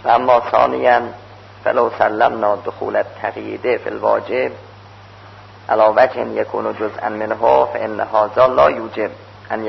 و اما ثانیا فلو سلمنا دخول التقیید فی الواجب علی وجه یکون جزءا منه فان هذا لا یوجب ان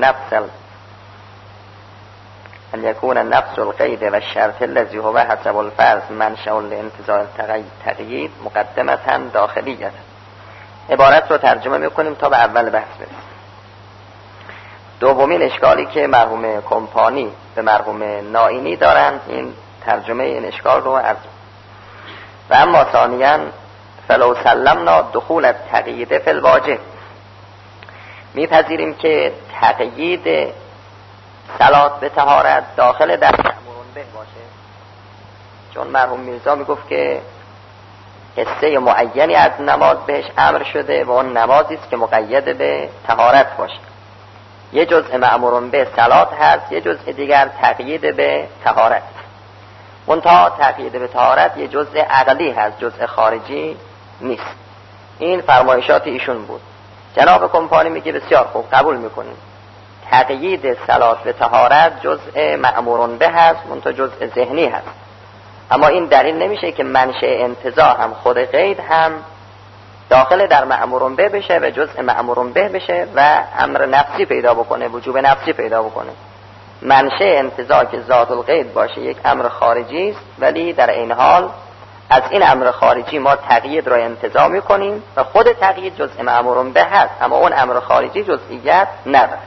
یکون نفس القید و الشرط الذی هو حسب الفرض منشأ لانتزاع التقیید مقدمة داخلیه. عبارت رو ترجمه میکنیم تا به اول بحث برسیم. دومین اشکالی که مرحوم کمپانی به مرحوم نائینی دارن، این ترجمه این اشکال رو از و اما ثانیا فلو سلمنا دخول التقیید فی الواجب، میپذیریم که تقیید صلات به طهارت داخل در مأمور به باشه، چون مرحوم میرزا میگفت که حصه معینی از نماز بهش امر شده و اون نمازی است که مقید به طهارت باشه. یه جزء مأمور به صلات هست، یه جزء دیگر تقیید به طهارت. منتها تقیید به طهارت یه جزء عقلی هست، جزء خارجی نیست. این فرمایشات ایشون بود. جناب کمپانی میگه بسیار خوب، قبول میکنیم تقیید صلات به طهارت جزء مأمور به هست، منتها جزء ذهنی هست. اما این دلیل نمیشه که منشأ انتزاع هم خود قید هم داخل در مأمور به بشه و جزء مأمور به بشه و امر نفسی پیدا بکنه، وجوب نفسی پیدا بکنه. منشأ انتزاع که ذات القید باشه یک امر خارجی است، ولی در این حال از این امر خارجی ما تقیید را انتزاع میکنیم و خود تقیید جزء مأمور به هست، اما اون امر خارجی جزئیت نداره.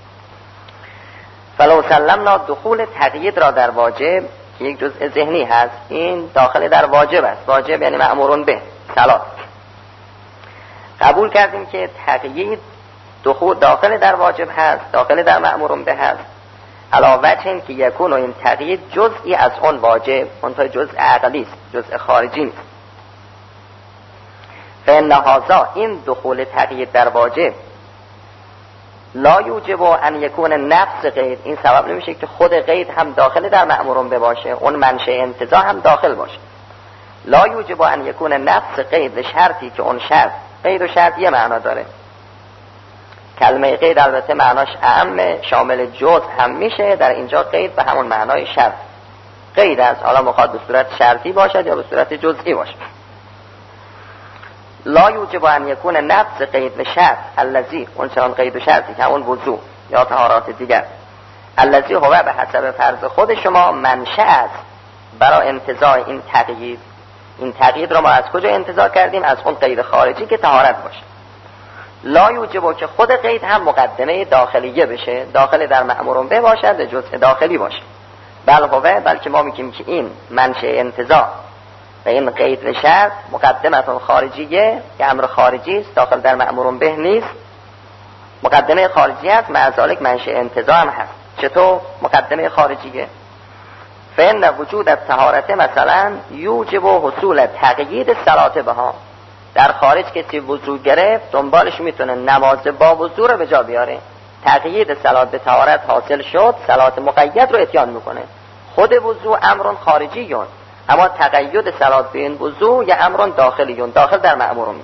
فلو سلمنا دخول تقیید را در واجب که یک جزء ذهنی هست، این داخل در واجب است. واجب یعنی مأمور به صلات. قبول کردیم که تقیید دخول داخل در واجب هست، داخل در مأمور به هست، علاوه این که یکون و این تقیید جزئی از اون واجب، منتها جزء عقلی است، جزء خارجی نیست. فإن هذا این دخول تقیید در واجب لا یوجب ان یکون نفس قید، این سبب نمیشه که خود قید هم داخل در مأمور به باشه، اون منشأ انتزاع هم داخل باشه. لا یوجب ان یکون نفس قید، شرطی که اون شرط، قید و شرط یه معنا داره. کلمه قید البته معناش اعم، شامل جزء هم میشه، در اینجا قید به همون معنای شرط قید است، حالا مخاطب به صورت شرطی باشد یا به صورت جزئی باشد. لا یوجب ان یکون نفس قید و شرط الذی، اون چنان قید و شرطی که اون وضو یا طهارات دیگر، الذی هو به حسب فرض خود شما منشأ است برای انتزاع این تقیید. این تقیید را ما از کجا انتزاع کردیم؟ از اون قید خارجی که طهارت باشه. لا یوجب که خود قید هم مقدمه داخلیه بشه، داخل در مأمور به باشد، جزء داخلی باشه. بلکه ما میگیم که این منشأ انتزاع و این قید و شرط مقدمه خارجیه، که امر خارجی است، داخل در مأمور به نیست، مقدمه خارجی است، مع ذلک منشأ انتزاع هم هست. چطور مقدمه خارجیه؟ فإن وجود الطهارت مثلا یوجب حصول تقیید صلات بها. در خارج کسی وضو گرفت، دنبالش میتونه نماز با وضو رو به جا بیاره. تقیید صلات به طهارت حاصل شد، صلات مقید رو اتیان میکنه. خود وضو امر خارجیون، اما تقید صلات به این وضو یا امر داخلیون، داخل در مأمور به.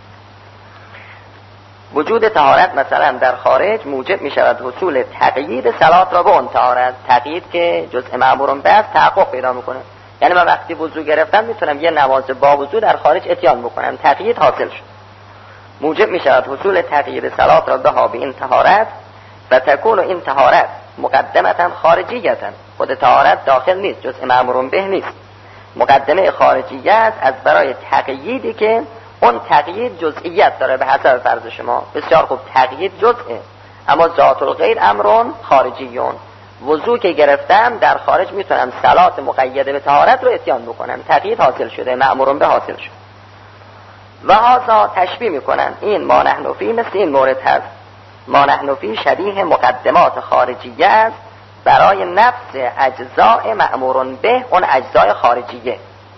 وجود طهارت مثلا در خارج موجب میشود حصول تقیید صلات را به اون طهارت. تقیید که جزء مأمور به است تحقق پیدا میکنه. یعنی من وقتی وضو گرفتم میتونم یه نماز با وضو در خارج اتیان بکنم، تقیید حاصل شد. موجب میشود حصول تقیید صلات را به این طهارت و تکون این طهارت مقدمتا خارجیتا. خود طهارت داخل نیست، جزء مأمور به نیست، مقدمه خارجیت از برای تقییدی که اون تقیید جزئیت داره به حسب فرض شما. بسیار خوب، تقیید جزئه، اما ذات الغیر امرون خارجیون. وضو که گرفتم در خارج میتونم صلات مقیده به طهارت رو اتیان بکنم، تقیید حاصل شده، مأمور به حاصل شد. و هذا تشبیه میکنن این ما نحن فی، مثل این مورد هست. ما نحن فی شبیه مقدمات خارجیه است برای نفس اجزاء مأمور به، اون اجزای خارجیه.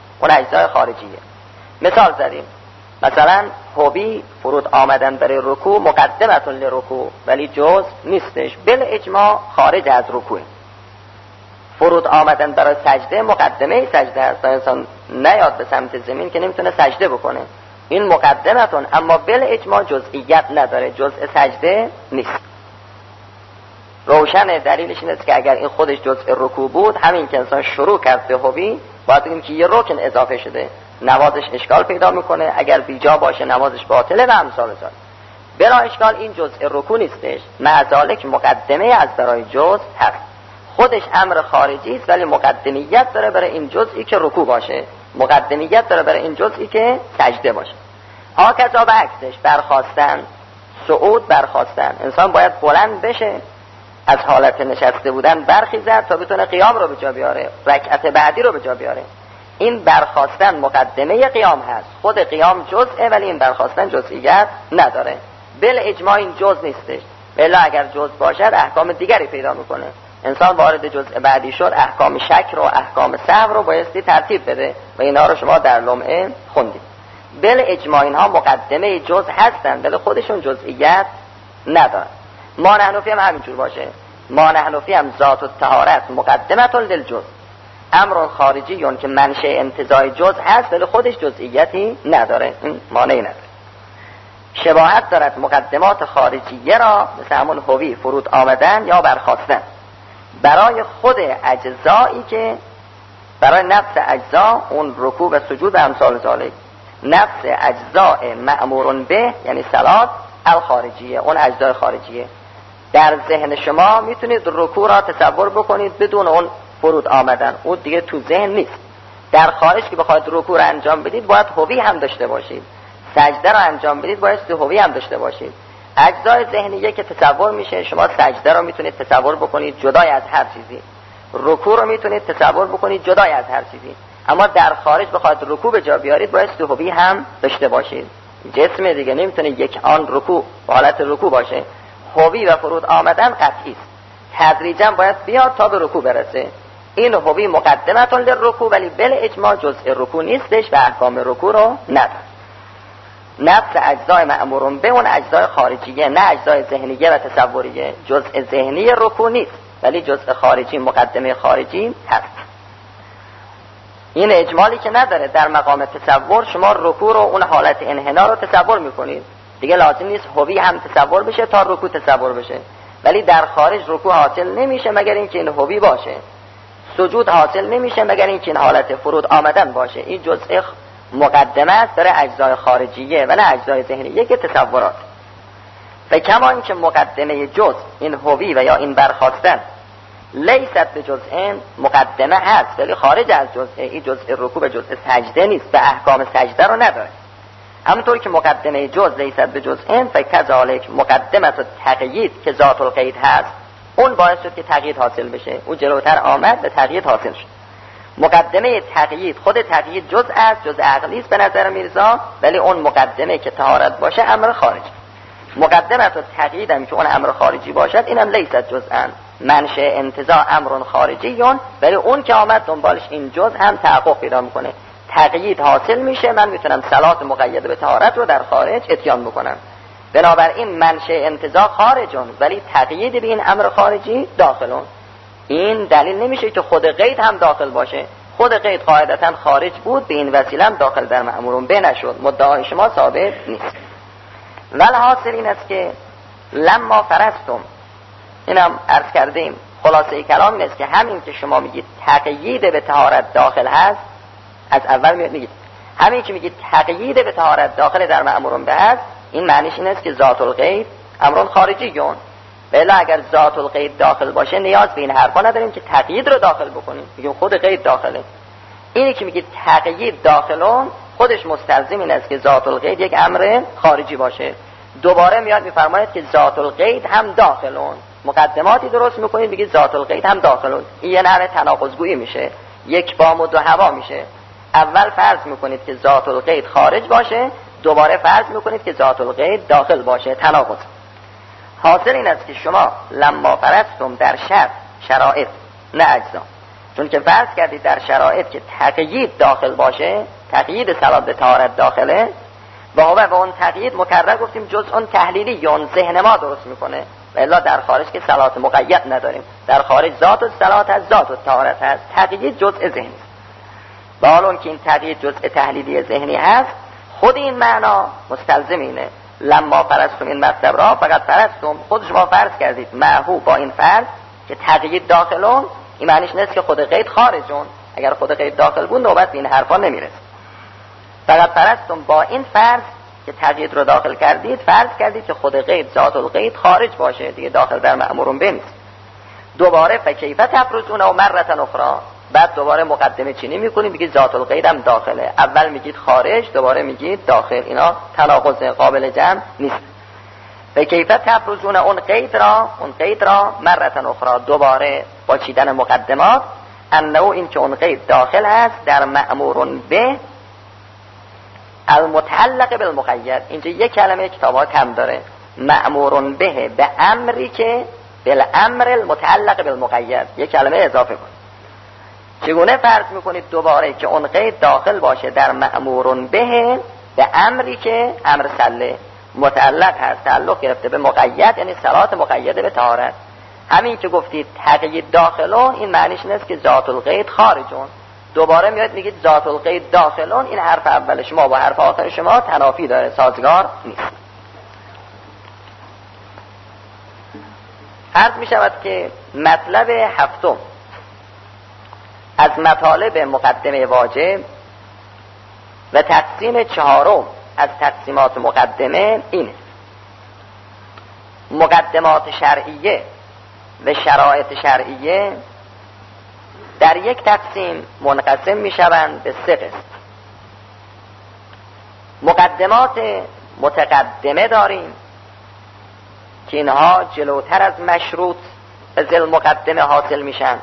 مثال زدیم، مثلا خوبی فرود آمدن برای رکوع مقدمتون لرکوع، ولی جز نیستش، بل اجماع خارج از رکوع. فرود آمدن برای سجده مقدمه سجده است، انسان نیاد به سمت زمین که نمیتونه سجده بکنه، این مقدمتون، اما بل اجماع جزئیت نداره، جزء سجده نیست. روشن دلیلش این است که اگر این خودش جزء رکوع بود، همین که انسان شروع کرد به هوی، باید بگیم که یه رکن اضافه شده، نمازش اشکال پیدا میکنه، اگر بیجا باشه نمازش باطله و امثال ذالک. بلا اشکال این جزء رکوع نیستش، مع ذالک مقدمه از برای جزء هست. خودش امر خارجی است ولی مقدمیت داره برای این جزئی که رکوع باشه، مقدمیت داره برای این جزئی که سجده باشه. هاکذا بعکسش برخاستن، صعود برخاستن، انسان باید بلند بشه، از حالت نشسته بودن برخیزد تا بتونه قیام رو به جا بیاره، رکعت بعدی رو به جا بیاره. این برخاستن مقدمه قیام هست، خود قیام جزءه ولی این برخاستن جزئیت نداره. بل اجماع این جزء نیستش، بلا اگر جزء باشد احکام دیگری پیدا میکنه. انسان وارد جزء بعدی شد، احکام شک رو، احکام سهو رو بایستی ترتیب بده و اینا رو شما در لمعه خوندید. بل اجماع اینها مقدمه جزء هستن ولی خودشون جزئیت ندارن. ما نحنفی هم همینجور باشه، ما نحنفی هم ذات الطهارت مقدمه للجزء، امر خارجی یون که منشأ انتزاع جزء هست ولی خودش جزئیتی نداره، این مانعی نداره. شباهت دارد مقدمات خارجیه را مثل همون هوی فرود آمدن یا برخاستن برای خود اجزایی که برای نفس اجزا اون رکوع و سجود و امثال ذالک، نفس اجزاء مأمورون به یعنی صلات الخارجیه، اون اجزای خارجیه. در ذهن شما میتونید رکوع را تصور بکنید بدون اون فرود آمدن، اون دیگه تو ذهن نیست. در خارج که بخواید رکوع را انجام بدید باید هوی هم داشته باشید، سجده را انجام بدید باید هوی هم داشته باشید. اجزای ذهنیه که تصور میشه، شما سجده را میتونید تصور بکنید جدای از هر چیزی، رکوع رو میتونید تصور بکنید جدای از هر چیزی، اما در خارج بخواید رکوع به جا بیارید باید هوی هم داشته باشید. جسم دیگه نمیتونه یک آن رکوع به حالت رکوع باشه. هوی و فرود آمدن قطعی است، تدریجا باید بیاد تا به رکوع برسه. این هوی مقدمه للرکوع ولی بل اجماع جزء رکوع نیستش و احکام رکوع رو نداره. نفس اجزای مأمورون به اون اجزای خارجیه، نه اجزای ذهنیه و تصوریه. جزء ذهنی رکوع نیست ولی جزء خارجی مقدمه خارجی هست. این اجمالی که نداره، در مقام تصور شما رکوع رو اون حالت انحنا رو تصور میکنید، دیگه لازم نیست هوی هم تصور بشه تا رکوع تصور بشه. ولی در خارج رکوع حاصل نمیشه مگر اینکه این هوی باشه، سجود حاصل نمیشه مگر اینکه این حالت فرود آمدن باشه. این جزء مقدمه است برای اجزای خارجیه و نه اجزای ذهنیه که تصورات. و کما اینکه مقدمه جزء این هوی و یا این برخاستن لیست به جزء مقدمه هست ولی خارج از جزء، این جزء رکوع به جزء سجده نیست و احکام سجده رو نداره. همونطور که مقدمه جزء لیست به جزء فکذالک مقدمه تقیید که ذات القید هست، اون باعث شد که تقیید حاصل بشه، اون جلوتر آمد و تقیید حاصل شد. مقدمه تقیید، خود تقیید جزء است، جزء عقلی است به نظر میرزا، ولی اون مقدمه که طهارت باشه امر خارجی. مقدمه تقیید هم که اون امر خارجی باشد اینم لیست جزءا، منشأ انتزاع امر خارجیون، ولی اون که آمد دنبالش این جزء هم تحقق پیدا میکنه، تقیید حاصل میشه، من میتونم صلات مقیده به طهارت رو در خارج اتیان بکنم. بنابراین منشأ انتزاع خارجون ولی تقیید به این امر خارجی داخلون. این دلیل نمیشه که خود قید هم داخل باشه، خود قید قاعدتا خارج بود، به این وسیله هم داخل در مأمورون به نشد، مدعای شما ثابت نیست. والحاصل این است که لما فرستم، اینم عرض کردیم، خلاصه کلام این است که همین که شما میگید تقیید به طهارت داخل هست، از اول میگید همین که میگید تقیید به طهارت داخل در مأمورون به هست، این معنیش این است که ذات القید امرون خارجیون. بلا اگر ذات القید داخل باشه نیاز به این حرفا نداریم که تقیید رو داخل بکنیم، میگیم خود قید داخله. اینی که میگید تقیید داخلون خودش مستلزم این است که ذات القید یک امر خارجی باشه. دوباره میاد میفرماید که ذات القید هم داخلون، مقدماتی درست میکنید میگید ذات القید هم داخلون، این یه نوع تناقضگویی میشه، یک بام و دو هوا میشه. اول فرض میکنید که ذات القید خارج باشه، دوباره فرض میکنید که ذات القید داخل باشه، تناقض. حاصل این است که شما لما فرضتم در شرایط نه اجزا، چون که فرض کردید در شرایط که تقیید داخل باشه، تقیید صلات به طهارت داخله و اون تقیید مکرر گفتیم جزء تحلیلی یا اون ذهن ما درست میکنه، و الا در خارج که صلات مقید نداریم، در خارج ذات الصلات هست، ذات الطهارت هست، تقیید جزء ذهنی است. با حال اون که این تقیید جزء تحلیلی ذهنی هست، خود این معنا مستلزم اینه لما فرضتم این مطلب را فقط فرضتم، خود شما فرض کردید، معهو با این فرض که تقیید داخلون، این معنیش نیست که خود قید خارجون. اگر خود قید داخل بود نوبت به این حرفا نمیرسه. فقط فرضتم با این فرض که تقیید رو داخل کردید، فرض کردید که خود قید ذات القید خارج باشه، دیگه داخل در مأمورون به نیست. دوباره فکیف تفرضون و مرة اخرى، بعد دوباره مقدمه چینی میکنید، میگید ذات القید هم داخله، اول میگید خارج، دوباره میگید داخل. اینا تناقض قابل جمع نیست. فکیف تفرضون اون قید را مرة اخرى، دوباره با چیدن مقدمات، انه این که اون قید داخل هست در مأمورون به المتعلق بالمقید. اینجا یک کلمه کتاب‌ها کم داره، مأمورون به امری که بالامر المتعلق بالمقید، یک کلمه اضافه کن. چگونه فرض میکنید دوباره که اون قید داخل باشه در مأمورون به امری که امر صله متعلق هست، تعلق گرفته به مقید، یعنی صلات مقیده به طهارت. همین که گفتید تقیید داخلون، این معنیش نیست که ذات القید خارجون. دوباره میاد میگید ذات القید داخلون، این حرف اول شما با حرف آخر شما تنافی داره، سازگار نیست. عرض می شود که مطلب هفتم از مطالب مقدمه واجب و تقسیم چهارم از تقسیمات مقدمه اینه: مقدمات شرعیه و شرایط شرعیه در یک تقسیم منقسم می شوند به سه قسم. مقدمات متقدمه داریم که اینها جلوتر از مشروط به ذیل مقدمه حاصل میشن.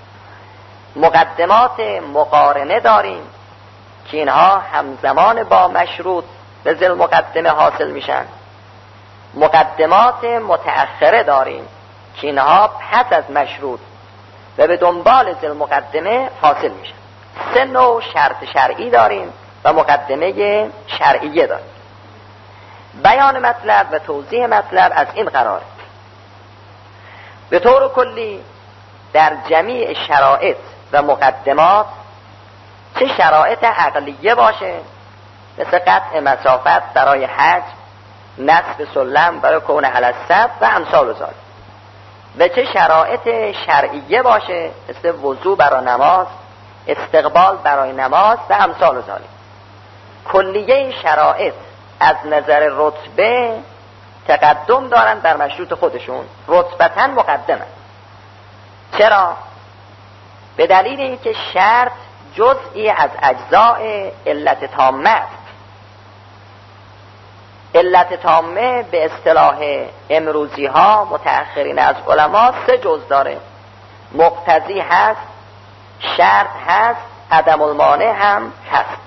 مقدمات مقارنه داریم که اینها همزمان با مشروط به ذیل مقدمه حاصل میشن. مقدمات متأخره داریم که اینها پس از مشروط و به دنبال ذیل مقدمه حاصل میشن. سه نوع شرط شرعی داریم و مقدمه شرعیه داریم. بیان مطلب و توضیح مطلب از این قراره: به طور کلی در جمیع شرایط و مقدمات، چه شرایط عقلیه باشه مثل قطع مسافت برای حج، نصب سلم برای کون علی الصف و امثال ذالک، و چه شرایط شرعیه باشه مثل وضو برای نماز، استقبال برای نماز و امثال ذالک. کلیه شرایط از نظر رتبه تقدم دارن بر مشروط خودشون، رتبتاً مقدمه. چرا؟ به دلیل اینکه شرط جزئی از اجزاء علت تامه است. علت تامه به اصطلاح امروزی ها متأخرین از علما سه جز داره: مقتضی هست، شرط هست، عدم المانع هم هست.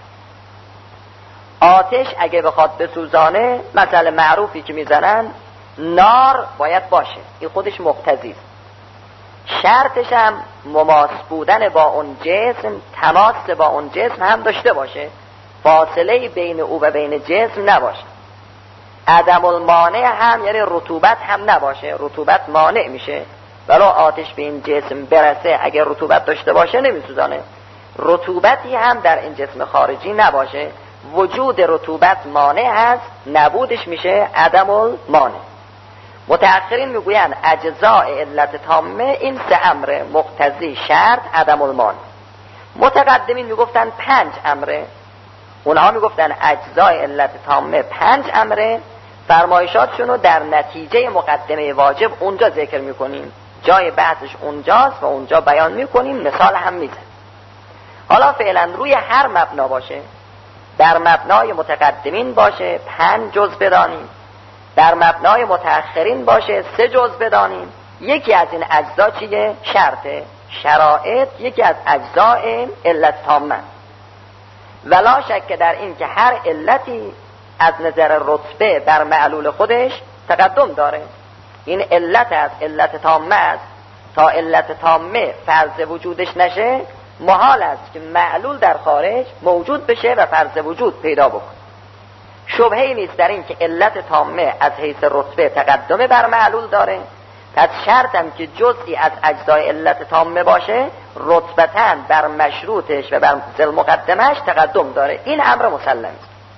آتش اگه بخواد بسوزانه، مثل معروفی که میزنن نار باید باشه، این خودش مقتضی است. شرطش هم مماس بودن با اون جسم، تماس با اون جسم هم داشته باشه، فاصله بین او و بین جسم نباشه. عدم المانع هم یعنی رطوبت هم نباشه، رطوبت مانع میشه. ولو آتش به این جسم برسه اگر رطوبت داشته باشه نمیسوزانه. رطوبتی هم در این جسم خارجی نباشه، وجود رطوبت مانع هست، نبودش میشه عدم المانع. متأخرین میگوین اجزاء علت تامه این سه امره: مقتضی، شرط، عدم المانع. متقدمین میگفتن 5 امره، اونها میگفتن اجزاء علت تامه 5 امره. فرمایشاتشونو در نتیجه مقدمه واجب اونجا ذکر میکنیم، جای بحثش اونجاست و اونجا بیان میکنیم، مثال هم میزن. حالا فعلا روی هر مبنا باشه، در مبنای متقدمین باشه 5 جز بدانیم، در مبنای متأخرین باشه 3 جز بدانیم. یکی از این اجزا چیه؟ شرطه. شرایط یکی از اجزاء علت تامه. ولا شک در این که هر علتی از نظر رتبه بر معلول خودش تقدم داره. این علت از علت تامه است. تا علت تامه فرض وجودش نشه، محال است که معلول در خارج موجود بشه و فرض وجود پیدا بکنه. شبهه‌ای نیست در این که علت تامه از حیث رتبه تقدم بر معلول داره، پس شرطم که جزئی از اجزای علت تامه باشه، رتبتاً بر مشروطش و بر ذیل مقدمش تقدم داره. این امر مسلم است.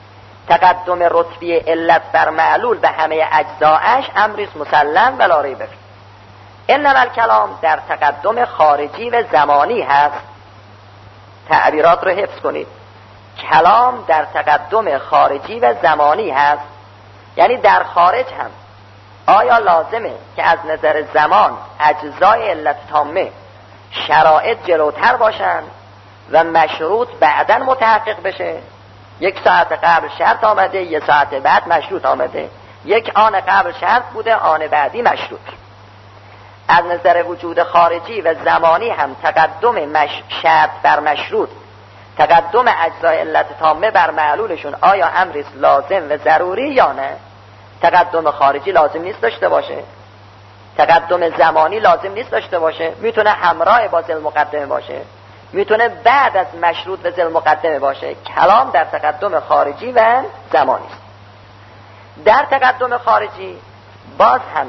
تقدم رتبی علت بر معلول به همه اجزاش امریست مسلم ولا ریب فیه. انما الکلام در تقدم خارجی و زمانی هست. تعبیرات رو حفظ کنید. کلام در تقدم خارجی و زمانی هست، یعنی در خارج هم آیا لازمه که از نظر زمان اجزای علت تامه شرایط جلوتر باشن و مشروط بعداً متحقق بشه؟ 1 ساعت قبل شرط آمده، 1 ساعت بعد مشروط آمده، 1 آن قبل شرط بوده، آن بعدی مشروط. از نظر وجود خارجی و زمانی هم تقدم شرط بر مشروط، تقدم اجزای علت تامه بر معلولشون آیا امریست لازم و ضروری یا نه؟ تقدم خارجی لازم نیست داشته باشه، تقدم زمانی لازم نیست داشته باشه، میتونه همراه با ذل مقدمه باشه، میتونه بعد از مشروط و ذل مقدمه باشه. کلام در تقدم خارجی و زمانی است. در تقدم خارجی باز هم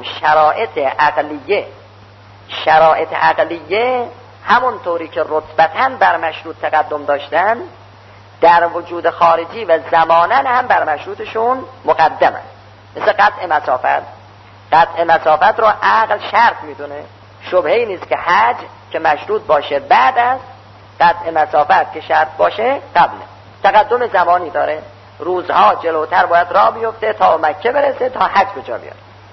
شرایط عقلیه همون طوری که رتبتاً بر مشروط تقدم داشتن، در وجود خارجی و زماناً هم بر مشروطشون مقدمن. مثل قطع مسافت رو عقل شرط میدونه، شبهه‌ای نیست که حج که مشروط باشه بعد از، قطع مسافت که شرط باشه قبله. تقدم زمانی داره، روزها جلوتر باید راه بیفته تا مکه برسه تا حج به جا بیاد.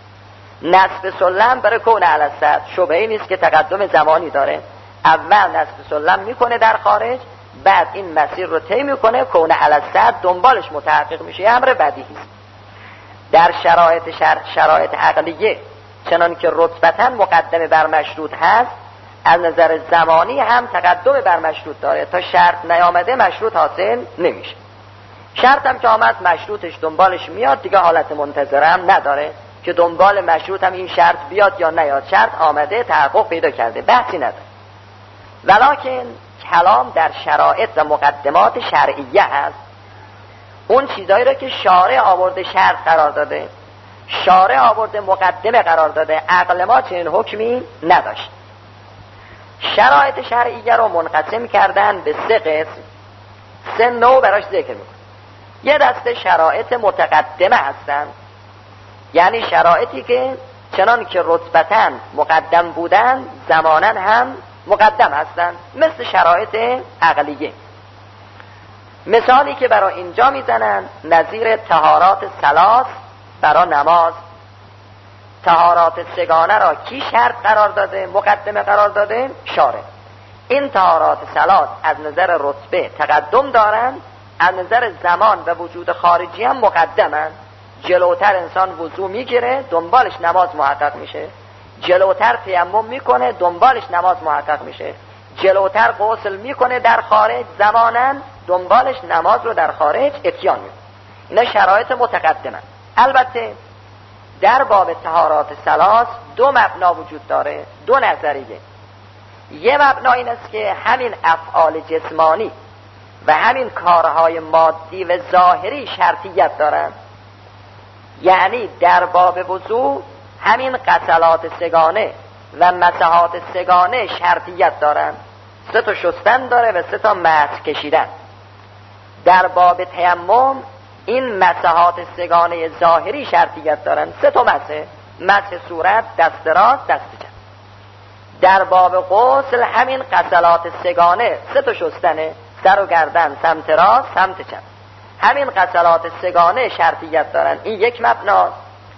نصب سلم برای کون علی الصد، شبهه‌ای نیست که تقدم زمانی داره، اول نصب سلم میکنه در خارج، بعد این مسیر رو طی میکنه، کون علی الصد دنبالش متحقق میشه، یه امر بدیهی است. در شرایط عقلیه چنان که رتبتاً مقدمه بر مشروط هست، از نظر زمانی هم تقدم بر مشروط داره. تا شرط نیامده مشروط حاصل نمیشه. شرط هم که آمد مشروطش دنبالش میاد، دیگه حالت منتظره هم نداره که دنبال مشروط هم این شرط بیاد یا نیاد. شرط آمده، تحقق پیدا کرده، بحثی نداره. ولکن کلام در شرایط و مقدمات شرعیه هست. اون چیزایی رو که شارع آورده شرط قرار داده، شارع آورده مقدمه قرار داده، عقل ما چنین حکمی نداشت. شرایط شرعیه رو منقسم کردن به 3 قسم، 3 نوع براش ذکر میکنه. یه دسته شرایط متقدمه هستن، یعنی شرایطی که چنان که رتبتاً مقدم بودن زماناً هم مقدم هستن، مثل شرایط عقلیه. مثالی که برای اینجا میزنن نظیر طهارات 3 برای نماز. طهارات 3 را کی شرط قرار داده، مقدمه قرار داده؟ شارع. این طهارات 3 از نظر رتبه تقدم دارن، از نظر زمان و وجود خارجی هم مقدمن. جلوتر انسان وضو میگیره، دنبالش نماز محقق میشه. جلوتر تیمم میکنه، دنبالش نماز محقق میشه. جلوتر غسل میکنه در خارج زماناً، دنبالش نماز رو در خارج اتیان میکنه. اینا شرایط متقدمن. البته در باب طهارات 3 2 مبنا وجود داره، 2 نظریه. یه مبنا این است که همین افعال جسمانی و همین کارهای مادی و ظاهری شرطیت دارن. یعنی در باب وضو همین غسلات 3 و مسحات 3 شرطیت دارن. 3 تا شستن داره و 3 تا مسح کشیدن. در باب تیمم این مسحات 3 ظاهری شرطیت دارن. 3 تا مسح صورت، دست راست، دست چپ. در باب غسل همین غسلات 3 تا شستنه، سر و گردن، سمت راست، سمت چپ. همین غسلات 3 شرطیت دارن. این یک مبنا.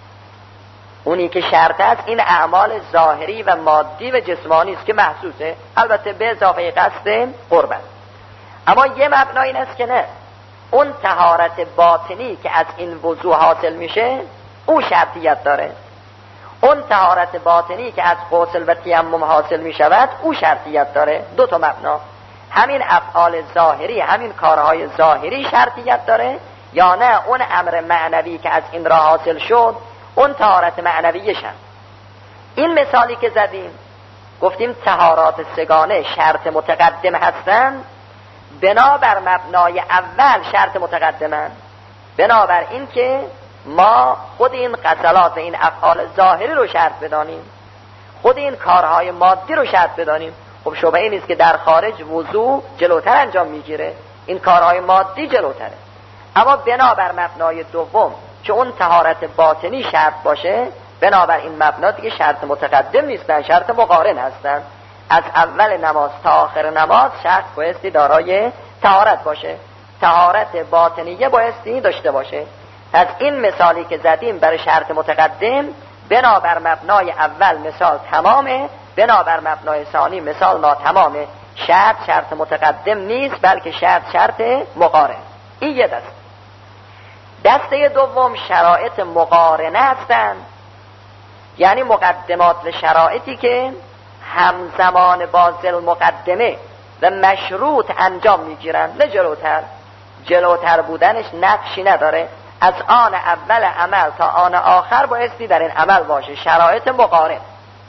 اونی که شرط است این اعمال ظاهری و مادی و جسمانی است که محسوسه، البته به اضافه قصد قربت. اما یه مبنا این است که نه، اون طهارت باطنی که از این وضو حاصل میشه او شرطیت داره. اون طهارت باطنی که از غسل و تیمم حاصل میشود او شرطیت داره. 2 تا مبنا. همین افعال ظاهری، همین کارهای ظاهری شرطیت داره، یا نه اون امر معنوی که از این راه حاصل شد اون طهارت معنویه شد. این مثالی که زدیم گفتیم طهارات 3 شرط متقدم هستن، بنابر مبنای اول شرط متقدمن. بنابر این که ما خود این غسلات و این افعال ظاهری رو شرط بدانیم، خود این کارهای مادی رو شرط بدانیم. خب شبهه‌ای نیست که در خارج وضو جلوتر انجام میگیره، این کارهای مادی جلوتره. اما بنابر مبنای دوم که اون طهارت باطنی شرط باشه، بنابر این مبنا دیگه شرط متقدم نیستن، شرط مقارن هستن. از اول نماز تا آخر نماز شخص بایستی دارای طهارت باشه، طهارت باطنیه بایستی داشته باشه. پس این مثالی که زدیم برای شرط متقدم، بنابر مبنای اول مثال تمامه، بنابر مبنای ثانی مثال ناتمامه. شرط متقدم نیست، بلکه شرط مقارن. این یه دسته دوم شرایط مقارنه هستند، یعنی مقدمات و شرایطی که همزمان با ذل مقدمه و مشروط انجام میگیرن، نه جلوتر بودنش نقشی نداره، از آن اول عمل تا آن آخر بایستی در این عمل باشه. شرایط مقارن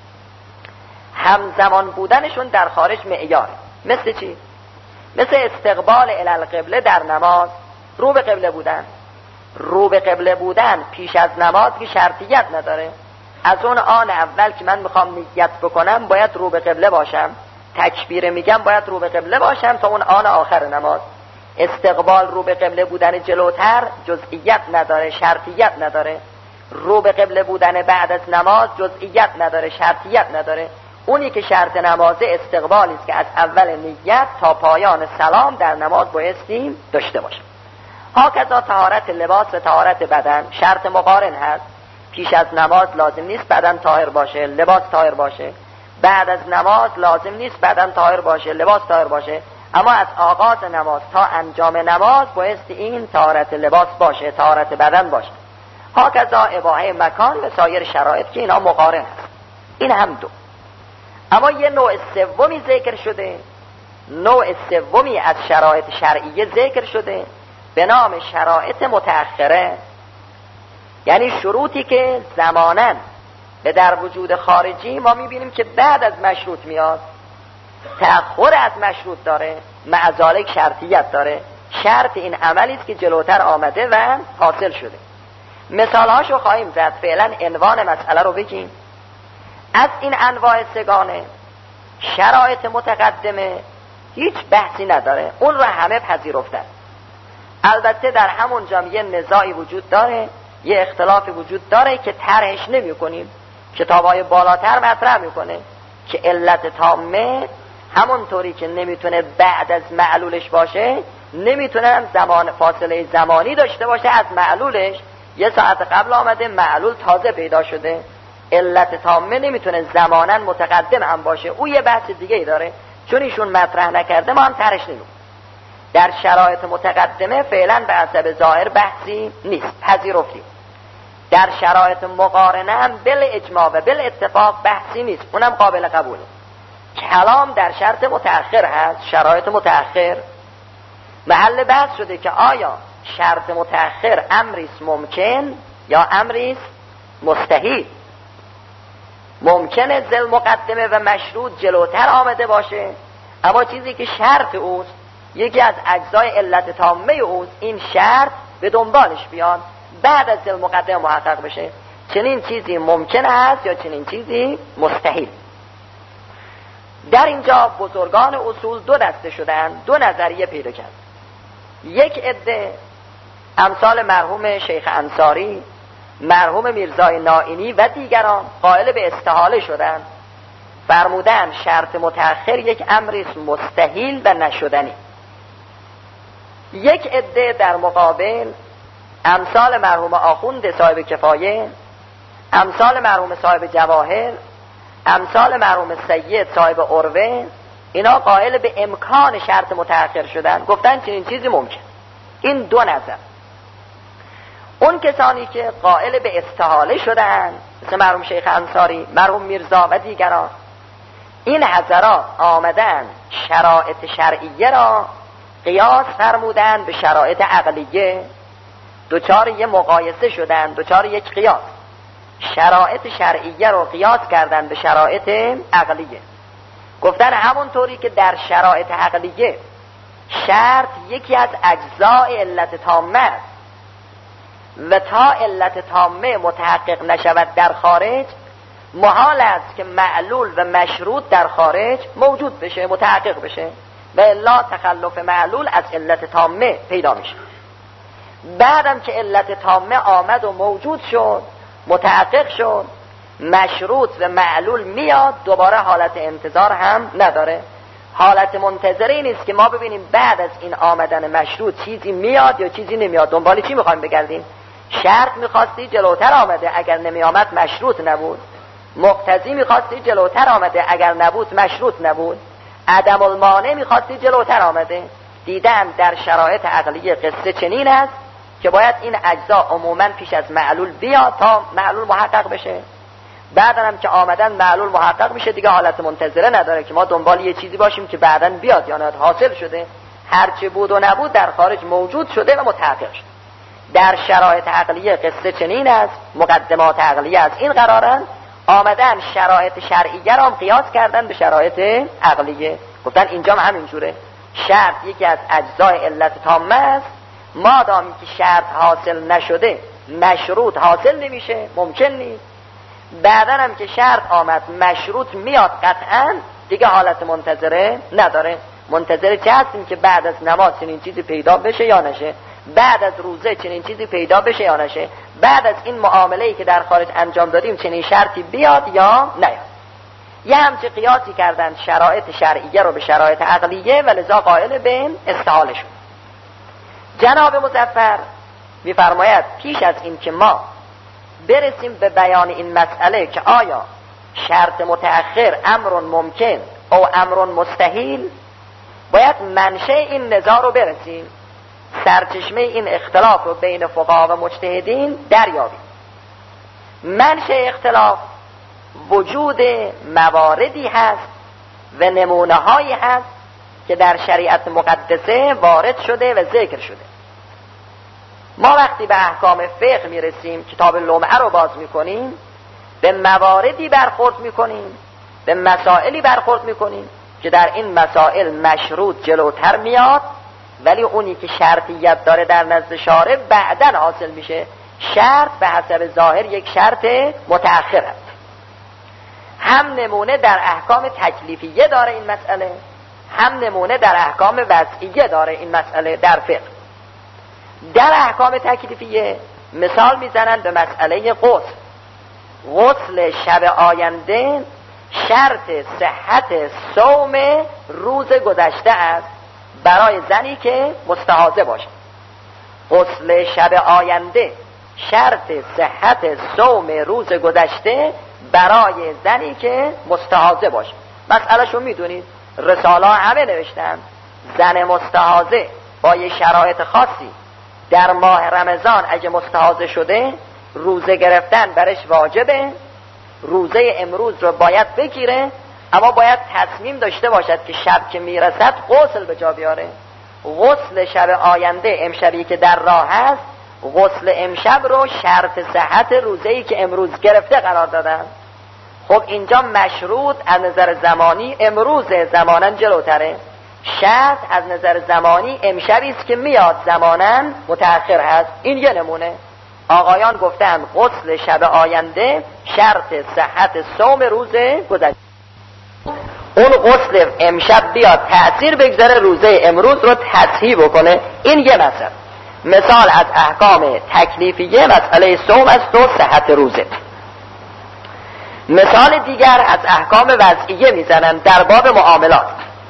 همزمان بودنشون در خارج معیاره. مثل چی؟ مثل استقبال الی القبله در نماز، رو به قبله بودن. رو به قبله بودن پیش از نماز که شرطیت نداره، از اون آن اول که من میخوام نیت بکنم باید رو به قبله باشم، تکبیر میگم باید رو به قبله باشم تا اون آن آخر نماز. استقبال رو به قبله بودن جلوتر جزئیت نداره، شرطیت نداره. رو به قبله بودن بعد از نماز جزئیت نداره، شرطیت نداره. اونی که شرط نمازه استقبالی است که از اول نیت تا پایان سلام در نماز بایستی داشته باشه. هاکذا طهارت لباس و طهارت بدن شرط مقارن هست. پیش از نماز لازم نیست بدن طاهر باشه، لباس طاهر باشه. بعد از نماز لازم نیست بدن طاهر باشه، لباس طاهر باشه. اما از آغاز نماز تا انجام نماز بایستی این طهارت لباس باشه، طهارت بدن باشه. هاکذا اباحه مکان و سایر شرایط که اینا مقارن هست. این هم دو. اما یه نوع سومی ذکر شده، نوع سومی از شرایط شرعیه ذکر شده به نام شرایط متأخره، یعنی شروطی که زماناً به در وجود خارجی ما میبینیم که بعد از مشروط میاد، تأخر از مشروط داره، مع ذالک شرطیت داره. شرط این عملی است که جلوتر آمده و حاصل شده. مثالهاشو خواهیم زد، فعلا عنوان مسئله رو بگیم. از این انواع سگانه شرایط متقدمه هیچ بحثی نداره، اون رو همه پذیرفتن. البته در همون جا یه نزاعی وجود داره، یه اختلافی وجود داره که طرحش نمی کنیم، کتابای بالاتر مطرح میکنه که علت تامه همونطوری که نمیتونه بعد از معلولش باشه، نمیتونه زمان فاصله زمانی داشته باشه از معلولش. یه ساعت قبل آمده، معلول تازه پیدا شده، علت تامه نمیتونه زمانا متقدم هم باشه. او یه بحث دیگه ای داره، چون ایشون مطرح نکرده ما هم طرحش نمیکنیم. در شرایط متقدمه فعلا به حسب ظاهر بحثی نیست، پذیرفتیم. در شرایط مقارنه هم بل اجماع و بل اتفاق بحثی نیست، اونم قابل قبوله. کلام در شرط متأخر هست. شرایط متأخر محل بحث شده که آیا شرط متأخر امریست ممکن یا امریست مستحیل. ممکنه ذل مقدمه و مشروط جلوتر آمده باشه، اما چیزی که شرط اوست، یکی از اجزای علت تامه اوست، این شرط به دنبالش بیاد بعد از ذل مقدمه محقق بشه. چنین چیزی ممکن است یا چنین چیزی مستحیل. در اینجا بزرگان اصول دو دسته شدن، دو نظریه پیدا کرد. یک عده امثال مرحوم شیخ انصاری، مرحوم میرزای نائینی و دیگران قائل به استحاله شدن، فرمودن شرط متأخر یک امری مستحیل و نشدنی. یک عده در مقابل امثال مرحوم آخوند صاحب کفایه، امثال مرحوم صاحب جواهر، امثال مرحوم سید صاحب عروه، اینا قائل به امکان شرط متأخر شدن، گفتن چنین چیزی ممکن. این دو نظر. اون کسانی که قائل به استحاله شدن مثل مرحوم شیخ انصاری، مرحوم میرزا و دیگران، این حضرات آمدن شرایط شرعیه را قیاس فرمودن به شرایط عقلیه، دوچار یه مقایسه شدن، دوچار یک قیاس. شرایط شرعیه رو قیاس کردن به شرایط عقلیه. گفتن همونطوری که در شرایط عقلیه شرط یکی از اجزای علت تامه است و تا علت تامه متحقق نشود در خارج، محال است که معلول و مشروط در خارج موجود بشه، متحقق بشه، و الا تخلف معلول از علت تامه پیدا میشه. بعدم که علت تامه آمد و موجود شد، متحقق شد، مشروط و معلول میاد، دوباره حالت انتظار هم نداره. حالت منتظره نیست که ما ببینیم بعد از این آمدن مشروط چیزی میاد یا چیزی نمیاد. دنبال چی میخوایم بگردیم؟ شرط میخواستی جلوتر آمده، اگر نمی آمد مشروط نبود. مقتضی میخواستی جلوتر آمده، اگر نبود مشروط نبود. عدم المانع میخواستی جلوتر آمده. دیدن در شرایط عقلی قصه چنین است که باید این اجزا عموما پیش از معلول بیاد تا معلول محقق بشه. بعدن هم که آمدن معلول محقق میشه، دیگه حالت منتظره نداره که ما دنبال یه چیزی باشیم که بعدن بیاد یا نه. حاصل شده، هرچی بود و نبود در خارج موجود شده و متحقق شده. در شرایط عقلیه قصه چنین است، مقدمات عقلیه از این قرارن، آمدن شرایط شرعیه را هم قیاس کردن به شرایط عقلیه، گفتن اینجا هم همینجوره. شرط یکی از اجزای علت تامه است، مادامی که شرط حاصل نشده مشروط حاصل نمیشه، ممکن نیست. بعدن هم که شرط آمد مشروط میاد قطعا، دیگه حالت منتظره نداره. منتظره چه هستیم؟ که بعد از نماز چنین چیزی پیدا بشه یا نشه، بعد از روزه چنین چیزی پیدا بشه یا نشه، بعد از این معامله‌ای که در خارج انجام دادیم چنین شرطی بیاد یا نیاد. یه همچه قیاسی کردن شرایط شرعیه رو به شرایط عقلیه و لذا قائل به استحاله شد. جناب مظفر می‌فرماید پیش از این که ما برسیم به بیان این مسئله که آیا شرط متأخر امر ممکن او امر مستحیل، باید منشأ این نزاع رو برسیم، سرچشمه این اختلاف رو بین فقها و مجتهدین دریابیم. منشأ اختلاف وجود مواردی هست و نمونه هایی هست که در شریعت مقدسه وارد شده و ذکر شده. ما وقتی به احکام فقه میرسیم، کتاب لمعه رو باز میکنیم، به مواردی برخورد میکنیم، به مسائلی برخورد میکنیم که در این مسائل مشروط جلوتر میاد، ولی اونی که شرطیت داره در نزد شارع بعدن حاصل میشه. شرط به حسب ظاهر یک شرط متأخر است. هم نمونه در احکام تکلیفیه داره این مسئله، هم نمونه در احکام وضعیه داره این مسئله در فقه. در احکام تکلیفیه مثال میزنن به مسئله غسل. غسل شب آینده شرط صحت صوم روز گذشته است برای زنی که مستحاضه باشد. غسل شب آینده شرط صحت صوم روز گذشته برای زنی که مستحاضه باشد. مسئله شو میدونید، رساله همه نوشتن. زن مستحاضه با یه شرایط خاصی در ماه رمضان اگه مستحاضه شده، روزه گرفتن برش واجبه، روزه امروز رو باید بگیره، اما باید تصمیم داشته باشد که شب که میرسد غسل به جا بیاره. غسل شب آینده، امشبی که در راه هست، غسل امشب رو شرط صحت روزه‌ای که امروز گرفته قرار دادن. خب اینجا مشروط از نظر زمانی امروز زمانن جلوتره، شرط از نظر زمانی امشبی است که میاد زمانن متأخر هست. این یه نمونه. آقایان گفتن غسل شب آینده شرط صحت صوم روز گذشته. اون غسل امشب بیاد تأثیر بگذاره روزه امروز رو تصحیح بکنه. این یه مثال از احکام تکلیفیه مسئله صوم است و صحت روزه. مثال دیگر از احکام وضعیه میزنن در باب معاملات.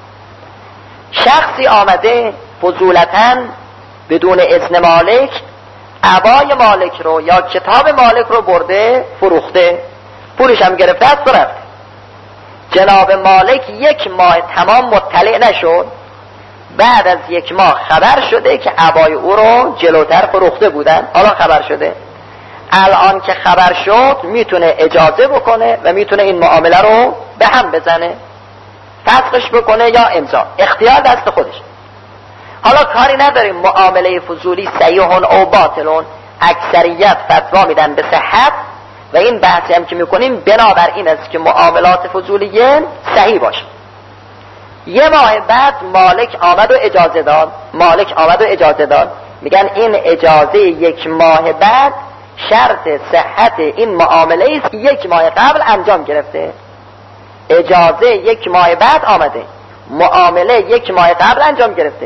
شخصی آمده فضولتاً بدون اذن مالک عبای مالک رو یا کتاب مالک رو برده فروخته، پولش هم گرفته است و رفت. جناب مالک 1 ماه تمام مطلع نشد، بعد از 1 ماه خبر شده که عبای او رو جلوتر فروخته بودن. حالا خبر شده، الان که خبر شد میتونه اجازه بکنه و میتونه این معامله رو به هم بزنه، فسخش بکنه یا امضا، اختیار دست خودش. حالا کاری نداریم معامله فضولی صحیح او باطلون، اکثریت فتوا میدن به صحت و این بحثی هم که میکنیم بنابر این است که معاملات فضولیه صحیح باشه. 1 ماه بعد مالک آمد و اجازه داد، میگن این اجازه 1 ماه بعد شرط صحت این معامله است که 1 ماه قبل انجام گرفته. اجازه 1 ماه بعد آمده، معامله 1 ماه قبل انجام گرفته،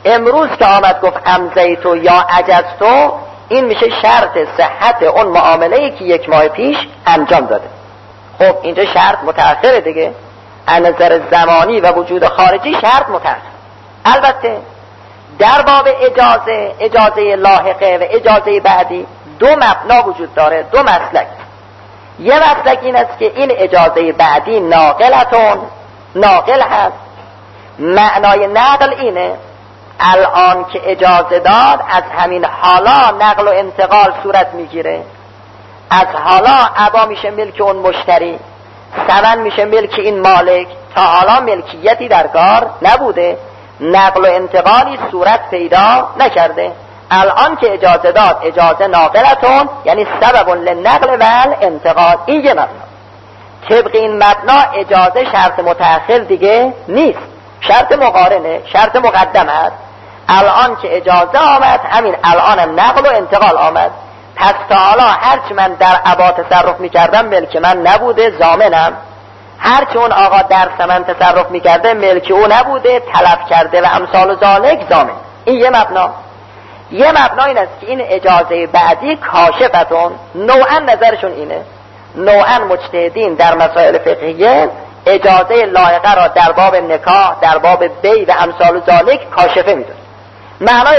امروز که آمد گفت امضیتو یا عجزتو، این میشه شرط صحت اون معامله‌ای که 1 ماه پیش انجام داده. خب اینجا شرط متأخره دیگه، از نظر زمانی و وجود خارجی شرط متأخر. البته در باب اجازه لاحقه و اجازه بعدی 2 مبنا وجود داره، 2 مسلک. یه مسلک این است که این اجازه بعدی ناقل هست. معنای نقل اینه الان که اجازه داد از همین حالا نقل و انتقال صورت میگیره. از حالا عبا میشه ملک اون مشتری، ثمن میشه ملک این مالک. تا حالا ملکیتی در کار نبوده، نقل و انتقالی صورت پیدا نکرده. الان که اجازه داد اجازه ناقلتون، یعنی سبب للنقل و الانتقال. این یه مبنا. طبق این مبنا اجازه شرط متأخر دیگه نیست، شرط مقارنه، شرط مقدم است. الان که اجازه آمد، همین الان نقل و انتقال آمد. پس تا حالا هرچی من در عبا تصرف میکردم ملک من نبوده، ضامنم. هرچی اون آقا در ثمن تصرف میکرده ملک او نبوده، تلف کرده و امثال ذالک، ضامن. این یه مبنا. یه مبنا این است که این اجازه بعدی کاشفتون، نوعا نظرشون اینه، نوعا مجتهدین در مسائل فقهیه اجازه لایقه را در باب نکاح، در باب بی و امثال ذالک کاشفه میدونه. معنای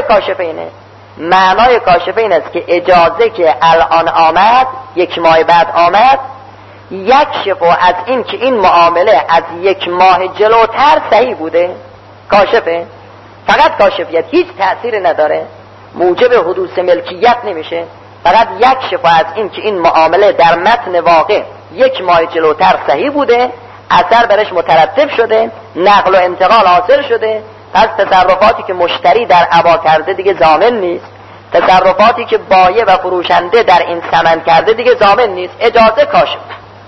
کاشفه این است که اجازه که الان آمد، 1 ماه بعد آمد، یکشف از این که این معامله از 1 ماه جلوتر صحیح بوده. کاشفه، فقط کاشفیت، هیچ تأثیر نداره، موجب حدوث ملکیت نمیشه. فقط یکشف از این که این معامله در متن واقع 1 ماه جلوتر صحیح بوده، اثر برش مترتب شده، نقل و انتقال حاصل شده. پس تصرفاتی که مشتری در عبا کرده دیگه ضامن نیست، تصرفاتی که بایع و فروشنده در این ثمن کرده دیگه ضامن نیست. اجازه کاشف.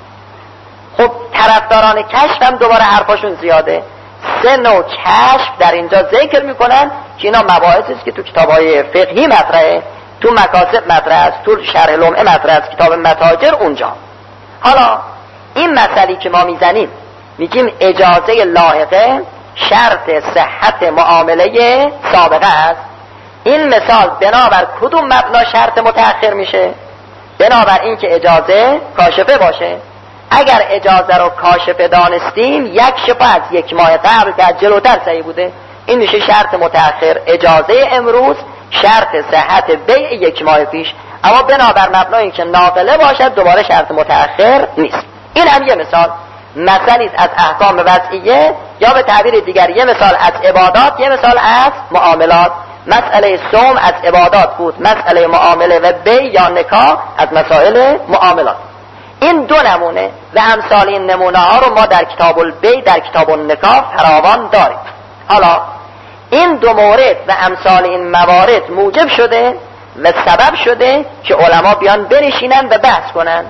خب طرفداران کشف هم دوباره حرفاشون زیاده. 3 نوع کشف در اینجا ذکر میکنن که اینا مباحثی است که تو کتابای فقهی مطرحه، تو مکاسب مطرح است، تو شرح لمعه مطرح است، کتاب متاجر اونجا. حالا این مسئله که ما میزنیم، میگیم اجازه لاحقه شرط صحت معامله سابقه است. این مثال بنابر کدوم مبنا شرط متأخر میشه؟ بنابر این که اجازه کاشفه باشه. اگر اجازه رو کاشفه دانستیم، یکشف از 1 ماه قبل که جلوتر صحیح بوده، این میشه شرط متأخر. اجازه امروز شرط صحت بیع 1 ماه پیش. اما بنابر مبنای این که ناقله باشد دوباره شرط متأخر نیست. این هم یه مثال، مثالی از احکام وضعیه، یا به تعبیر دیگر یه مثال از عبادات، یه مثال از معاملات. مسئله صوم از عبادات بود، مسئله معامله و بیع یا نکاح از مسائل معاملات. این 2 نمونه و امثال این نمونه ها رو ما در کتاب البیع، در کتاب النکاح فراوان داریم. حالا این 2 مورد و امثال این موارد موجب شده و سبب شده که علما بیان بنشینن و بحث کنن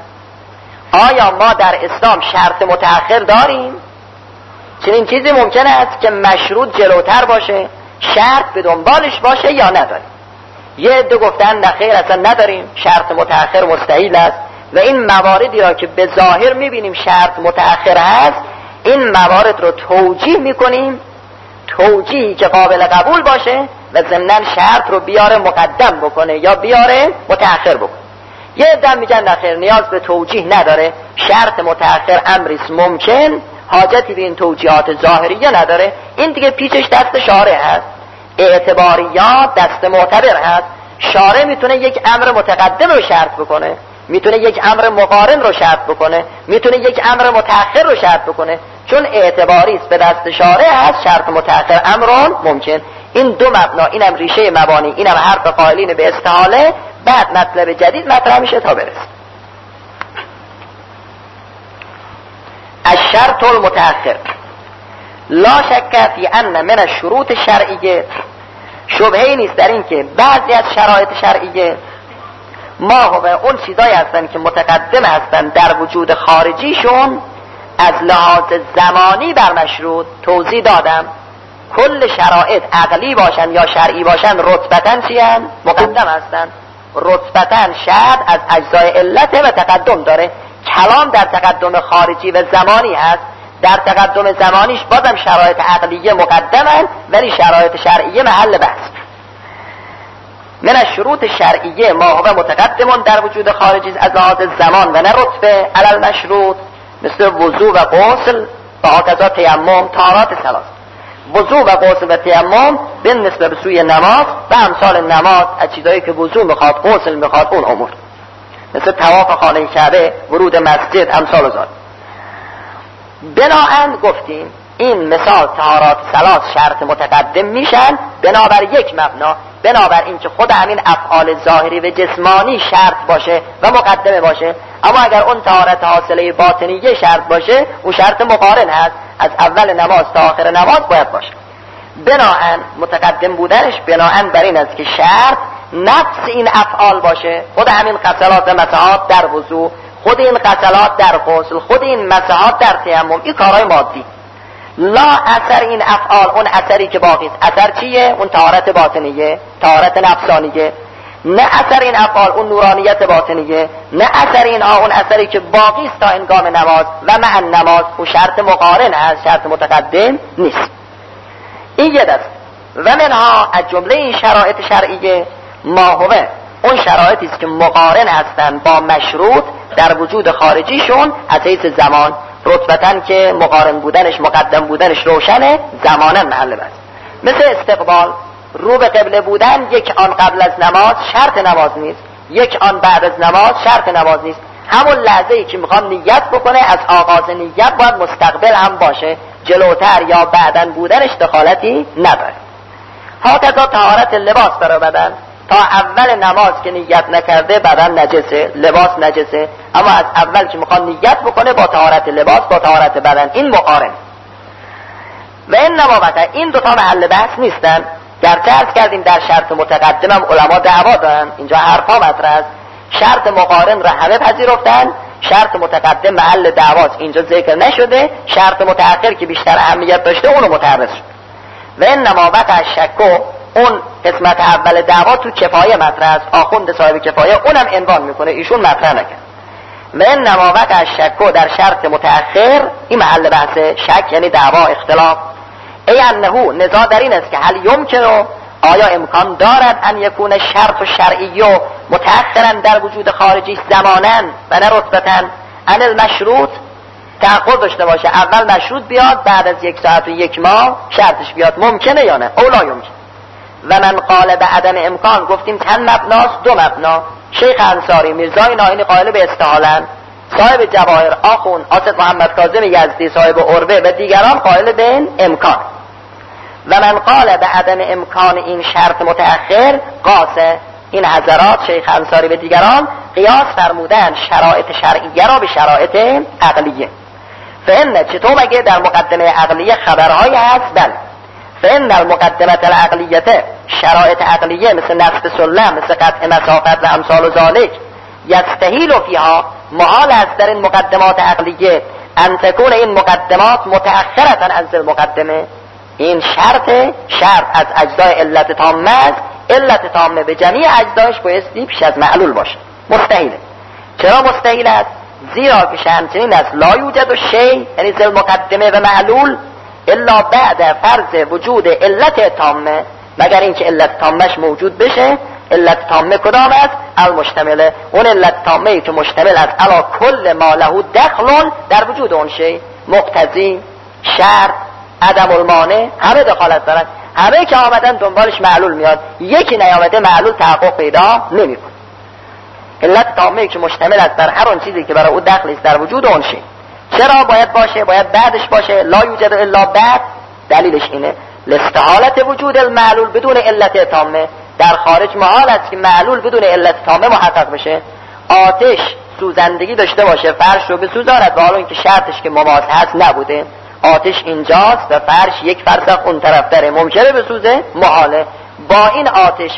آیا ما در اسلام شرط متأخر داریم؟ چنین چیزی ممکن است که مشروط جلوتر باشه، شرط به دنبالش باشه یا نداریم؟ یه عده گفتن نه خیر اصلا نداریم، شرط متأخر مستحیل است. و این مواردی را که به ظاهر میبینیم شرط متأخر هست، این موارد رو توجیه میکنیم، توجیهی که قابل قبول باشه و ضمناً شرط رو بیاره مقدم بکنه یا بیاره متأخر بکنه. یه عده میگن نه خیر نیاز به توجیه نداره، شرط متأخر امریست ممکن، حاجتی به این توجیهات ظاهریه نداره. این دیگه پیچش دست شارع هست، اعتباریات دست معتبر هست. شارع میتونه یک امر متقدم رو شرط بکنه، میتونه یک امر مقارن رو شرط بکنه، میتونه یک امر متأخر رو شرط بکنه. چون اعتباری است به دست شارع هست، شرط متأخر امرون ممکن. این 2 مبنا، اینم ریشه مبانی، اینم حرف قائلین به استحاله. بعد مطلب جدید مطرح میشه تا برسه. الشرط المتأخر لا شک فی ان من الشروط الشرعیه، شبهه‌ای نیست در این که بعضی از شرایط شرعیه ما هو اون چیزایی هستن که متقدم هستن در وجود خارجیشون، از لحاظ زمانی بر مشروط توضیح دادم. کل شرایط عقلی باشن یا شرعی باشن رتبتاً چیان؟ مقدم هستن. رتبتاً شرط از اجزای علت و تقدم داره. کلام در تقدم خارجی و زمانی هست. در تقدم زمانیش بازم شرایط عقلیه مقدمن، ولی شرایط شرعیه محل بحث. من الشروط شرعیه ما هو متقدم در وجود خارجی از لحاظ زمان و نه رتبه علی المشروط، مثل وضو و غسل و هکذا تیمم، طهارات ثلاث. وضو و غسل و تیمم بالنسبه به سوی نماز و امثال نماز، از چیزایی که وضو میخواد، غسل میخواد، اون امور مثل طواف خانه کعبه، ورود مسجد، امثال ذالک. بناهن گفتیم این مثال طهارات ثلاث شرط متقدم میشن بنابر یک مبنا، بنابر اینکه خود همین افعال ظاهری و جسمانی شرط باشه و مقدمه باشه. اما اگر اون طهارت حاصله باطنیه شرط باشه، اون شرط مقارن هست، از اول نماز تا آخر نماز باید باشه. بناهن متقدم بودنش بناهن بر این است که شرط نفس این افعال باشه، خود همین غسلات و مسحات در وضو، خود این غسلات در غسل، خود این مسحات در تیمم، این کارهای مادی. لا اثر این افعال، اون اثری که باقی است. اثر چیه؟ اون طهارت باطنیه، طهارت نفسانیه. نه اثر این افعال اون نورانیت باطنیه، نه اثر این اون اثری که باقی است تا انگام نماز و مع نماز، اون شرط مقارن است، شرط متقدم نیست. این یه دست. و منها از جمله این شرایط شرعیه ما هو، اون شرایطی است که مقارن هستند با مشروط در وجود خارجیشون از حیث زمان، رتبتن که مقارن بودنش مقدم بودنش روشنه، زمانا محل بس. مثل استقبال، رو به قبله بودن، یک آن قبل از نماز شرط نماز نیست، یک آن بعد از نماز شرط نماز نیست. همون لحظه‌ای که میخوام نیت بکنه، از آغاز نیت باید مستقبل هم باشه، جلوتر یا بعدن بودنش دخالتی نداره. هکذا طهارت لباس برای بدن، تا اول نماز که نیت نکرده بدن نجسه، لباس نجسه، اما از اول که میخواد نیت بکنه با طهارت لباس، با طهارت بدن، این مقارن. و انما وقع این دوتا محل بحث نیستن. گرچه عرض کردیم در شرط متقدم هم علما دعوا دارن، اینجا حرفا مطرح است. شرط مقارن را همه پذیرفتن، شرط متقدم محل دعواست، اینجا ذکر نشده. شرط متأخر که بیشتر اهمیت داشته اونو متعرض شد. و انما وقع شکو، اون قسمت اول دعوا تو کفایه مطرح است، آخوند صاحب کفایه اونم عنوان میکنه، ایشون مطرح نکرد. و انما وقع شکو در شرط متأخر، این محل بحث. شک یعنی دعوا، اختلاف. ای انهو، نزاع در این است که هل یمکنه، آیا امکان دارد ان یکون شرط و شرعی متأخرا در وجود خارجی زمانا و نه رتبتا ان المشروط، تأخر داشته باشه، اول مشروط بیاد بعد از 1 ساعت و 1 ماه شرطش بیاد، ممکنه یا نه؟ اولا یمکن. و من قال به عدم امکان، گفتیم چند مبناست؟ 2 مبنا. شیخ انصاری میرزای ناینی قائل به استحالن، صاحب جواهر آخوند آصف محمد کاظم یزدی صاحب عروه و دیگران قائل به امکان. و من قال به عدم امکان این شرط متأخر قاسه، این حضرات شیخ انصاری و دیگران قیاس فرمودن شرایط شرعیه را به شرایط عقلیه. فإن چطور مگه در مقدمه عقلیه خبرهای هست؟ بله. فإن المقدمه العقلیه، شرایط عقلیه مثل نصب سلم، مثل قطع مسافت و امثال ذالک، یستحیل فیها، محال است در این مقدمات عقلیه ان تکون این مقدمات متأخرة عن المقدمه. این شرط از اجزای علت تامه است، علت تامه به جمیع اجزایش بایستی پیش از معلول باشه. مستحیله. چرا مستحیل است؟ زیرا که شمسین است لا یوجد شیء، یعنی ذل مقدمه و معلول، الا بعد فرض وجود علت تامه، مگر اینکه علت تامهش موجود بشه. علت تامه کدام است؟ المشتمله، اون علت تامه که مشتمل است علی کل ما له دخل در وجود اون شیء، مقتضی، شرط، عدم المانع، همه دخالت دارن. همه که آمدن دنبالش معلول میاد، یکی نیامده معلول تحقق پیدا نمیکنه. علت تامه که مشتمل است بر هر اون چیزی که برای او دخل است در وجود اون شیء. چرا باید باشه؟ باید بعدش باشه. لا یوجد الا بعد، دلیلش اینه لاستحالت وجود المعلول بدون علت تامه. در خارج محال است که معلول بدون علت تامه محقق بشه. آتش سوزندگی داشته باشه، فرش رو بسوزاند، و حالا اینکه شرطش که مماس هست نبوده. آتش اینجاست و فرش 1 فرسخ اون طرف داره، ممکنه بسوزه؟ محاله. با این آتش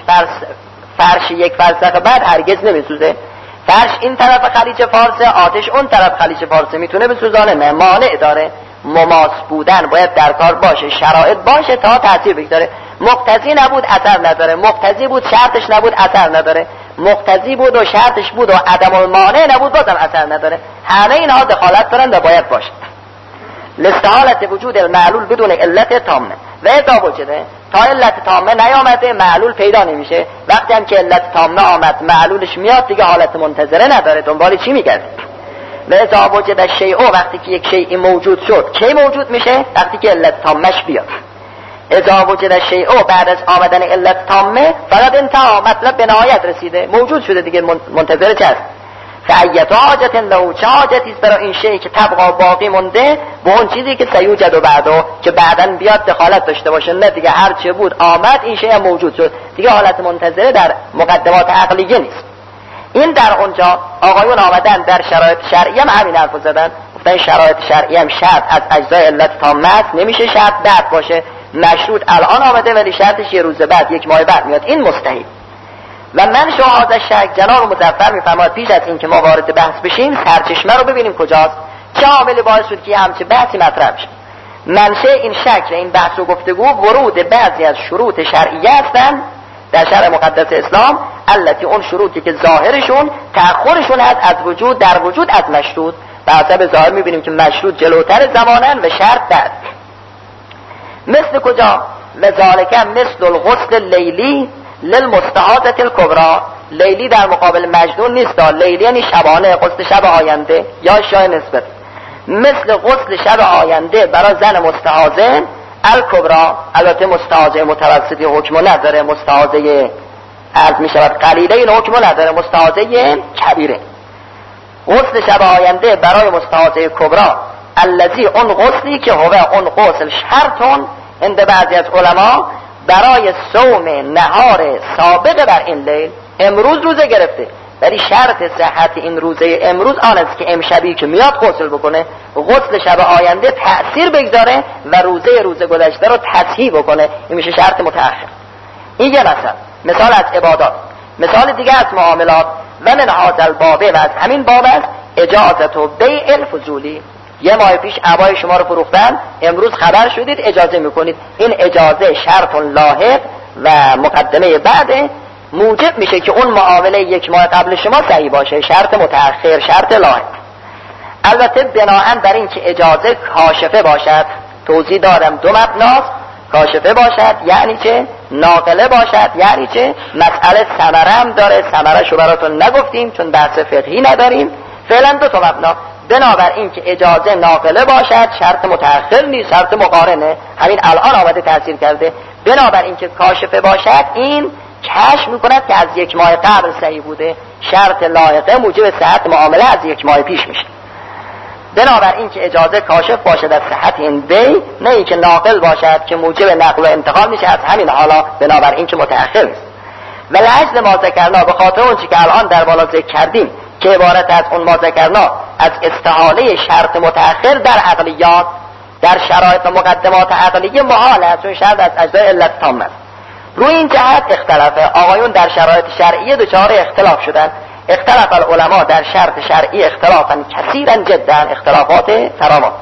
فرش 1 فرسخ بعد هرگز نمیسوزه. فرش این طرف خلیج فارس، آتش اون طرف خلیج فارس، میتونه بسوزانه؟ نه، مانع داره. مماس بودن باید در کار باشه، شرایط باشه تا تاثیر بگذاره. مقتضی نبود اثر نداره، مقتضی بود شرطش نبود اثر نداره، مقتضی بود و شرطش بود و عدم المانع نبود بازم اثر نداره. همه اینها دخالت دارن و باید باشه. لاستحالت وجود المعلول بدون علت تامه و اذا وجده تا علت تامه نیامده معلول پیدا نمیشه. وقتی هم که علت تامه آمد معلولش میاد دیگه حالت منتظره نداره، دنبال چی میگرده؟ و اذا وجد شیء، وقتی که یک شیء موجود شد کی موجود میشه؟ وقتی که علت تامش بیاد. اذا وجد شیء، بعد از آمدن علت تامه فقط انتها، مطلب به نهایت رسیده، موجود شده دیگه، منتظر چه است؟ فایت حاجت له، چه حاجتی است برای این شیء که تبقا باقی مونده به اون چیزی که سیوجد و بعدو که بعداً بیاد دخالت داشته باشه؟ نه دیگه، هر چه بود آمد، این شیء هم موجود شد دیگه، حالت منتظره در مقدمات عقلیه نیست. این در اونجا آقایون آمدن در شرایط شرعی هم همین حرفو زدن، گفتن شرایط شرعی هم شرط از اجزای علت تامه است، نمیشه شرط بعد باشه. مشروط الان آمده ولی شرطش یه روز بعد، یک ماه بعد میاد، این مستحیل. و من شهادت شک، جناب مظفر میفرماد پیش از این که ما وارد بحث بشیم سرچشمه رو ببینیم کجاست، چه عاملی باعث شد که همچه بحثی مطرح بشه. منشأ این شک و این بحث و گفتگو ورود بعضی از شروط شرعیه هستند در شرع مقدس اسلام، البته اون شروطی که ظاهرشون تأخرشون هست از وجود در وجود از مشروط. به حسب ظاهر میبینیم که مشروط جلوتر زمانن و شرط بعد. مثل کجا؟ و ذالک مثل الغسل لیلی للمستحاضة الکبری. لیلی در مقابل مجنون نیست، لیلی یعنی شبانه، غسل شب آینده یا شای نسبت. مثل غسل شب آینده برای زن مستحاضه الکبری، البته مستحاضه متوسطی حکم نداره، مستحاضه عرض می شود قلیله این حکم نداره، مستحاضه کبیره. غسل شب آینده برای مستحاضه کبری الذی، اون غسلی که هو اون غسل شرطون عند بعضی از علما برای صوم نهار سابق بر این لیل. امروز روزه گرفته ولی شرط صحت این روزه امروز آن است که امشبی که میاد غسل بکنه، غسل شب آینده تأثیر بگذاره و روزه گذشته رو تصحیح بکنه، این میشه شرط متأخر. این یه مثال از عبادات. مثال دیگه از معاملات. و من هذا الباب، و از همین باب است اجازت و بیع الفضولی. یه ماه پیش عبای شما رو فروختن، امروز خبر شدید اجازه میکنید، این اجازه شرط لاحق و مقدمه بعد موجب میشه که اون معامله یک ماه قبل شما صحیح باشه، شرط متأخر، شرط لاحق. البته بناهن بر این که اجازه کاشفه باشد، توضیح دارم دو مبناست. کاشفه باشد یعنی چه؟ ناقله باشد یعنی چه؟ مسئله ثمره هم داره، ثمره شو براتون نگفتیم چون بحث فقهی نداریم. فعلا دو تا مبنا. بنابر این که اجازه ناقله باشد شرط متأخر نیست، شرط مقارنه، همین الان آمده تأثیر کرده. بنابر این که کاشفه باشد این کشف میکند که از یک ماه قبل صحیح بوده، شرط لایقه موجب صحت معامله از یک ماه پیش میشه. بنابر این که اجازه کاشف باشد از صحت این بی، نه این که ناقل باشد که موجب نقل و انتقال میشه از همین حالا، بنابر این که متأخر نیست. و لعجل ما ذکرنا، به خاطر اون چی که الان در بالا ذکر کردیم که عبارت از اون ما ذکرنا از استحاله شرط متأخر در عقلیات، در شرایط و مقدمات عقلیه محال است، چون شرط از اجزای علت تام است. روی این جهت اختلافه آقایون در شرایط شرعیه دچار اختلاف شدن. اختلاف العلماء در شرط شرعی اختلافا کثیرا جدا، اختلافات فراوان.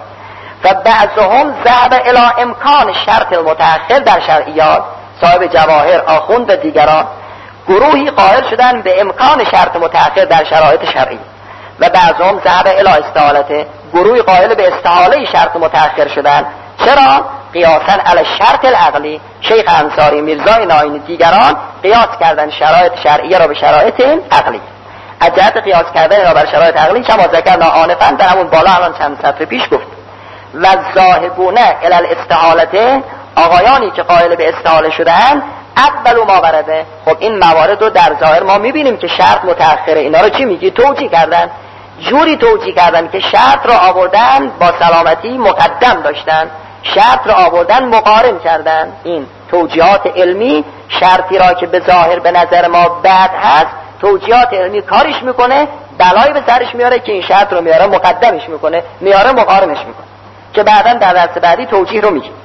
فبعضهم ذهب الى امکان شرط المتأخر در شرعیات، صاحب جواهر، آخوند و دیگران گروهی قائل شدن به امکان شرط متأخر در شرایط شرعی، و بعضهم ذهب الى استحالته، گروهی قائل به استحاله شرط متأخر شدن. چرا؟ قیاسا علی شرط العقلی. شیخ انصاری، میرزای ناینی دیگران قیاس کردن شرایط شرعیه را به شرایط عقلی. از جهت قیاس کردن را بر شرایط عقلی چما ذکرنا آنفا، در همون بالا الان چند سطر پیش گفت. و ذاهبونه الی الاستحالته، آقایانی که قائل به استحاله شدن اول ما ورده. خب این موارد رو در ظاهر ما میبینیم که شرط متأخره، اینا رو چی میگی؟ توجیه کردن، جوری توجیه کردن که شرط رو آوردن با سلامتی مقدم داشتن، شرط رو آوردن مقارن کردن. این توجیهات علمی شرطی را که به ظاهر به نظر ما بد هست، توجیهات علمی کارش میکنه، بلایی به سرش میاره که این شرط رو میاره مقدمش میکنه، میاره مقارنش میکنه، که بعدا در درس بعدی توجیه رو میگه.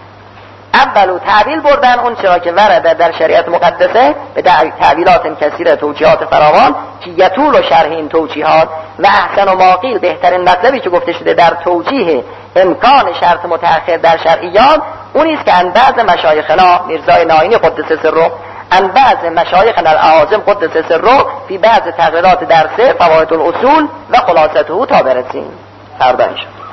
اولو تعبیل بردن اون چرا که ورده در شریعت مقدسه به تعبیلات کثیره، توجیهات فراوان که یطول و شرح این توجیهات. و احسن و ماقیل، بهترین مطلبی که گفته شده در توجیه امکان شرط متأخر در شرعیات اونیست که ان بعض مشایخنا، میرزای ناینی قدس سره، ان بعض مشایخنا الاعاظم قدس سره، فی بعض تقریرات درسه فوائد الاصول و خلاصته تا برسیم فردا انشاءالله.